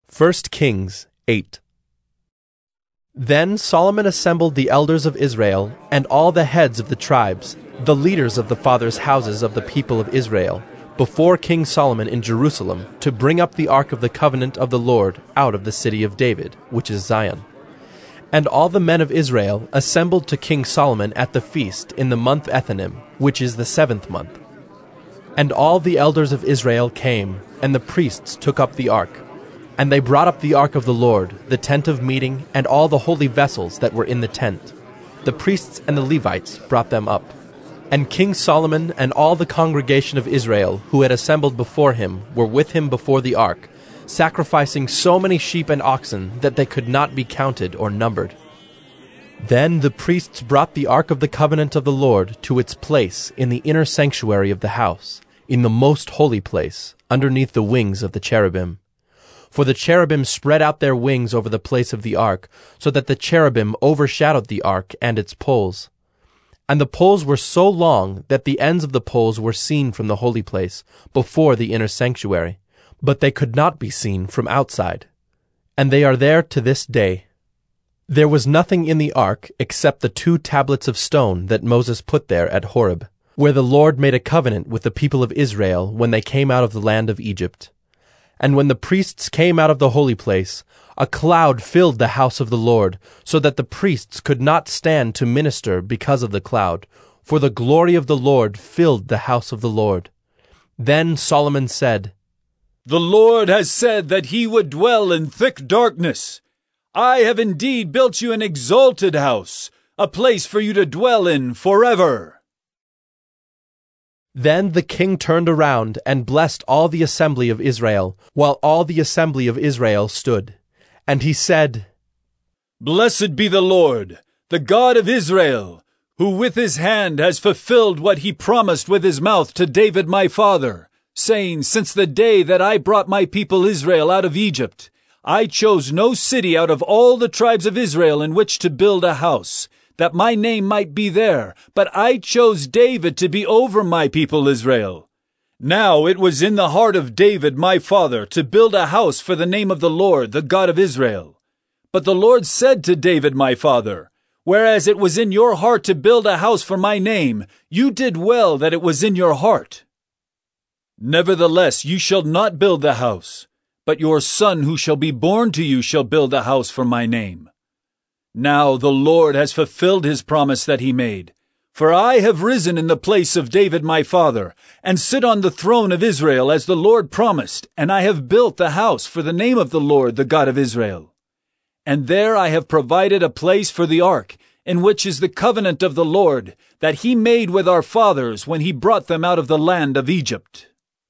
1 Kings 8. Then Solomon assembled the elders of Israel and all the heads of the tribes, the leaders of the fathers' houses of the people of Israel, before King Solomon in Jerusalem, to bring up the ark of the covenant of the Lord out of the city of David, which is Zion. And all the men of Israel assembled to King Solomon at the feast in the month Ethanim, which is the 7th month. And all the elders of Israel came, and the priests took up the ark. And they brought up the ark of the Lord, the tent of meeting, and all the holy vessels that were in the tent. The priests and the Levites brought them up. And King Solomon and all the congregation of Israel who had assembled before him were with him before the ark, sacrificing so many sheep and oxen that they could not be counted or numbered. Then the priests brought the ark of the covenant of the Lord to its place in the inner sanctuary of the house, in the most holy place, underneath the wings of the cherubim. For the cherubim spread out their wings over the place of the ark, so that the cherubim overshadowed the ark and its poles. And the poles were so long that the ends of the poles were seen from the holy place, before the inner sanctuary, but they could not be seen from outside. And they are there to this day. There was nothing in the ark except the 2 tablets of stone that Moses put there at Horeb, where the Lord made a covenant with the people of Israel when they came out of the land of Egypt. And when the priests came out of the holy place, a cloud filled the house of the Lord, so that the priests could not stand to minister because of the cloud, for the glory of the Lord filled the house of the Lord. Then Solomon said, "The Lord has said that he would dwell in thick darkness. I have indeed built you an exalted house, a place for you to dwell in forever." Then the king turned around and blessed all the assembly of Israel, while all the assembly of Israel stood. And he said, "Blessed be the Lord, the God of Israel, who with his hand has fulfilled what he promised with his mouth to David my father, saying, Since the day that I brought my people Israel out of Egypt, I chose no city out of all the tribes of Israel in which to build a house, that my name might be there, but I chose David to be over my people Israel. Now it was in the heart of David my father to build a house for the name of the Lord, the God of Israel. But the Lord said to David my father, Whereas it was in your heart to build a house for my name, you did well that it was in your heart. Nevertheless you shall not build the house, but your son who shall be born to you shall build a house for my name. Now the Lord has fulfilled his promise that he made. For I have risen in the place of David my father, and sit on the throne of Israel as the Lord promised, and I have built the house for the name of the Lord, the God of Israel. And there I have provided a place for the ark, in which is the covenant of the Lord, that he made with our fathers when he brought them out of the land of Egypt."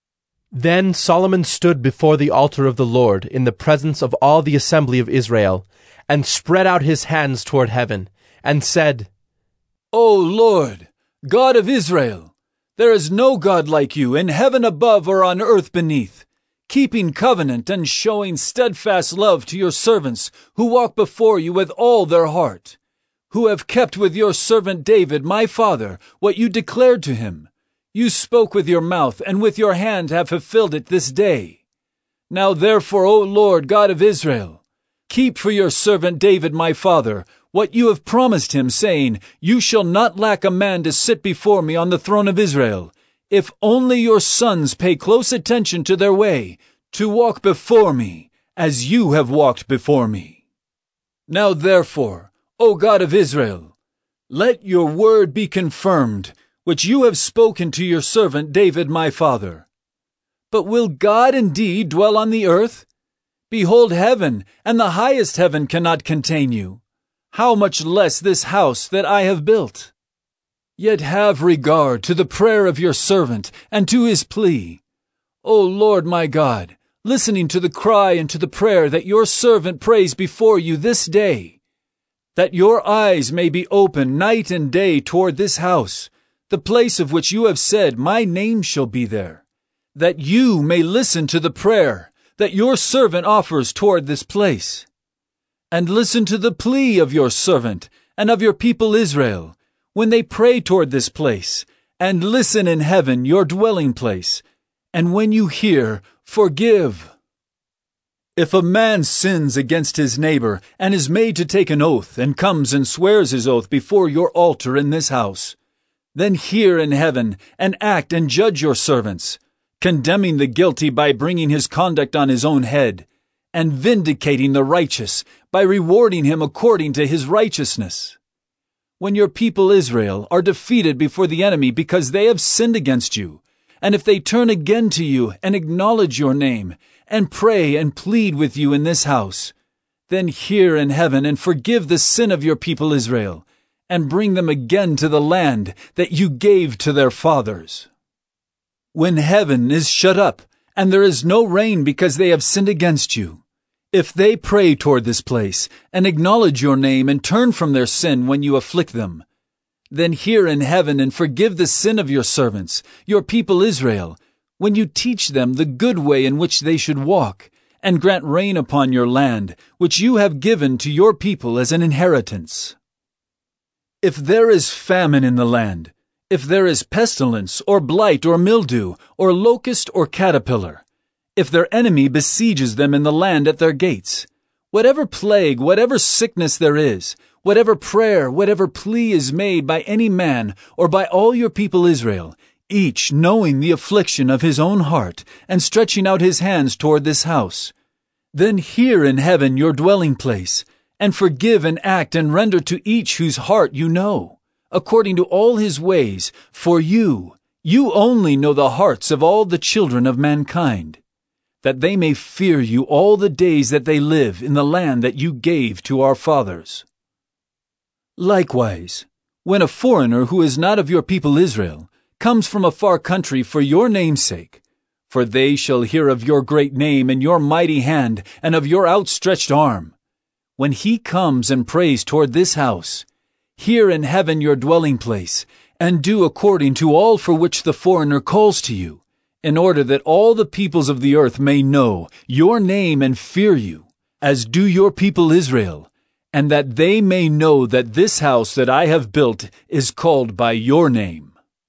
Then Solomon stood before the altar of the Lord in the presence of all the assembly of Israel, and spread out his hands toward heaven, and said, "O Lord, God of Israel, there is no God like you in heaven above or on earth beneath, keeping covenant and showing steadfast love to your servants who walk before you with all their heart, who have kept with your servant David my father what you declared to him. You spoke with your mouth, and with your hand have fulfilled it this day. Now therefore, O Lord God of Israel, keep for your servant David my father what you have promised him, saying, You shall not lack a man to sit before me on the throne of Israel, if only your sons pay close attention to their way, to walk before me, as you have walked before me. Now therefore, O God of Israel, let your word be confirmed, which you have spoken to your servant David my father. But will God indeed dwell on the earth? Behold, heaven and the highest heaven cannot contain you. How much less this house that I have built? Yet have regard to the prayer of your servant and to his plea. O Lord my God, listening to the cry and to the prayer that your servant prays before you this day, that your eyes may be open night and day toward this house, the place of which you have said, My name shall be there, that you may listen to the prayer that your servant offers toward this place. And listen to the plea of your servant and of your people Israel, when they pray toward this place, and listen in heaven, your dwelling place, and when you hear, forgive. If a man sins against his neighbor and is made to take an oath and comes and swears his oath before your altar in this house, then hear in heaven and act and judge your servants, condemning the guilty by bringing his conduct on his own head, and vindicating the righteous by rewarding him according to his righteousness. When your people Israel are defeated before the enemy because they have sinned against you, and if they turn again to you and acknowledge your name, and pray and plead with you in this house, then hear in heaven and forgive the sin of your people Israel, and bring them again to the land that you gave to their fathers. When heaven is shut up, and there is no rain because they have sinned against you, if they pray toward this place, and acknowledge your name and turn from their sin when you afflict them, then hear in heaven and forgive the sin of your servants, your people Israel, when you teach them the good way in which they should walk, and grant rain upon your land, which you have given to your people as an inheritance. If there is famine in the land, if there is pestilence, or blight, or mildew, or locust, or caterpillar, if their enemy besieges them in the land at their gates, whatever plague, whatever sickness there is, whatever prayer, whatever plea is made by any man, or by all your people Israel, each knowing the affliction of his own heart, and stretching out his hands toward this house, then hear in heaven your dwelling place, and forgive and act and render to each whose heart you know, according to all his ways, for you only know the hearts of all the children of mankind, that they may fear you all the days that they live in the land that you gave to our fathers. Likewise, when a foreigner who is not of your people Israel comes from a far country for your name's sake, for they shall hear of your great name and your mighty hand and of your outstretched arm, when he comes and prays toward this house, hear in heaven your dwelling place, and do according to all for which the foreigner calls to you, in order that all the peoples of the earth may know your name and fear you, as do your people Israel, and that they may know that this house that I have built is called by your name.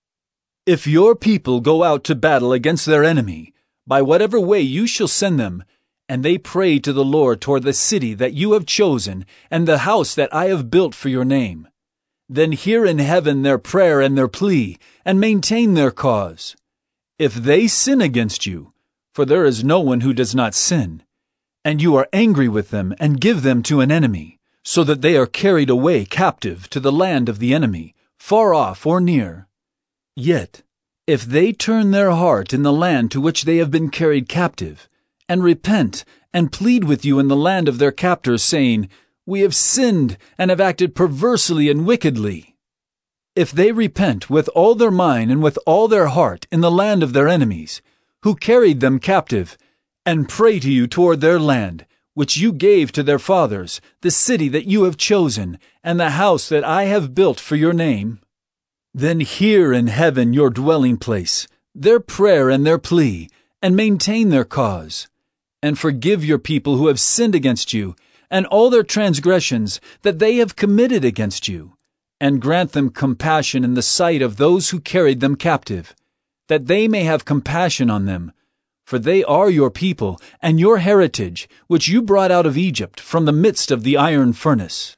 If your people go out to battle against their enemy, by whatever way you shall send them, and they pray to the Lord toward the city that you have chosen, and the house that I have built for your name, then hear in heaven their prayer and their plea, and maintain their cause. If they sin against you, for there is no one who does not sin, and you are angry with them and give them to an enemy, so that they are carried away captive to the land of the enemy, far off or near, yet, if they turn their heart in the land to which they have been carried captive, and repent, and plead with you in the land of their captors, saying, We have sinned, and have acted perversely and wickedly. If they repent with all their mind and with all their heart in the land of their enemies, who carried them captive, and pray to you toward their land, which you gave to their fathers, the city that you have chosen, and the house that I have built for your name, then hear in heaven your dwelling place, their prayer and their plea, and maintain their cause, and forgive your people who have sinned against you, and all their transgressions that they have committed against you, and grant them compassion in the sight of those who carried them captive, that they may have compassion on them, for they are your people and your heritage, which you brought out of Egypt from the midst of the iron furnace.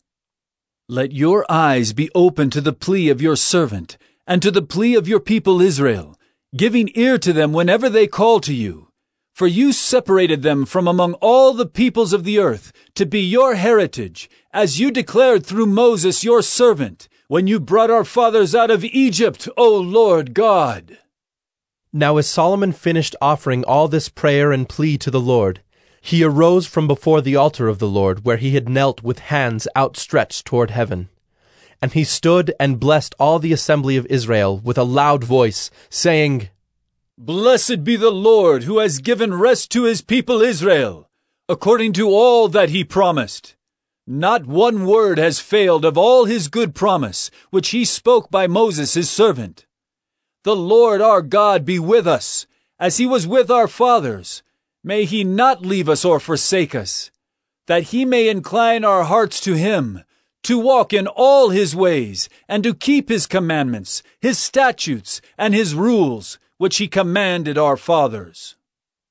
Let your eyes be open to the plea of your servant, and to the plea of your people Israel, giving ear to them whenever they call to you. For you separated them from among all the peoples of the earth, to be your heritage, as you declared through Moses your servant, when you brought our fathers out of Egypt, O Lord God. Now as Solomon finished offering all this prayer and plea to the Lord, he arose from before the altar of the Lord, where he had knelt with hands outstretched toward heaven. And he stood and blessed all the assembly of Israel with a loud voice, saying, Blessed be the Lord, who has given rest to his people Israel, according to all that he promised. Not one word has failed of all his good promise, which he spoke by Moses his servant. The Lord our God be with us, as he was with our fathers. May he not leave us or forsake us, that he may incline our hearts to him, to walk in all his ways, and to keep his commandments, his statutes, and his rules, which he commanded our fathers.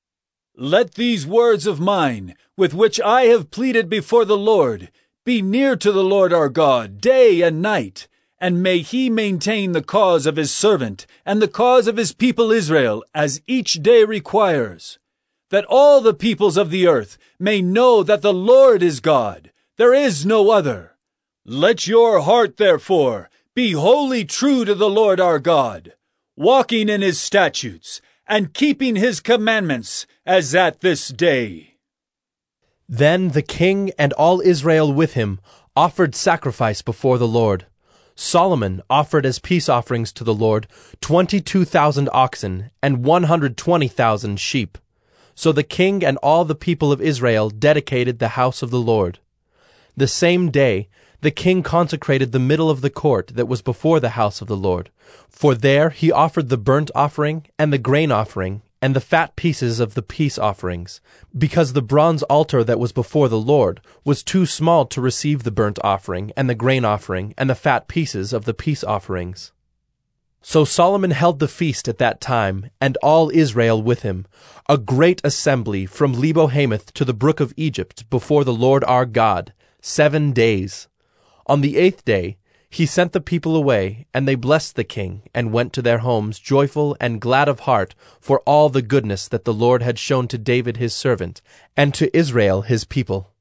Let these words of mine, with which I have pleaded before the Lord, be near to the Lord our God day and night, and may he maintain the cause of his servant and the cause of his people Israel as each day requires, that all the peoples of the earth may know that the Lord is God, there is no other. Let your heart, therefore, be wholly true to the Lord our God, walking in his statutes and keeping his commandments as at this day. Then the king and all Israel with him offered sacrifice before the Lord. Solomon offered as peace offerings to the Lord 22,000 oxen and 120,000 sheep. So the king and all the people of Israel dedicated the house of the Lord. The same day the king consecrated the middle of the court that was before the house of the Lord, for there he offered the burnt offering and the grain offering and the fat pieces of the peace offerings, because the bronze altar that was before the Lord was too small to receive the burnt offering and the grain offering and the fat pieces of the peace offerings. So Solomon held the feast at that time, and all Israel with him, a great assembly from Lebo-Hamath to the brook of Egypt before the Lord our God, 7 days. On the 8th day he sent the people away, and they blessed the king, and went to their homes joyful and glad of heart for all the goodness that the Lord had shown to David his servant, and to Israel his people.